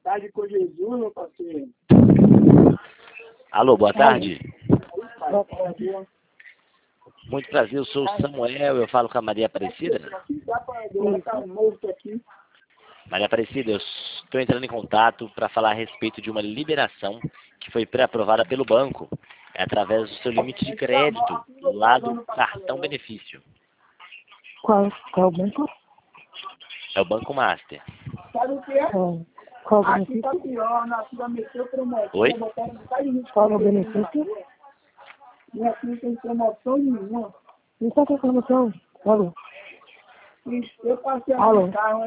tarde com Jesus, meu parceiro. Alô, boa tarde. Boa tarde. Muito prazer, eu sou o Samuel, eu falo com a Maria Aparecida. Maria Aparecida, eu estou entrando em contato para falar a respeito de uma liberação que foi pré-aprovada pelo banco. É através do seu limite de crédito, lá do cartão benefício. Qual é o banco? É o Banco Master. Sabe o que é? Qual o Aqui tá benefício? pior, na sua meteu promoção. Oi? Qual é o benefício? E aqui não tem promoção nenhuma. Não está com promoção. Alô? Eu passei Alô? no carro.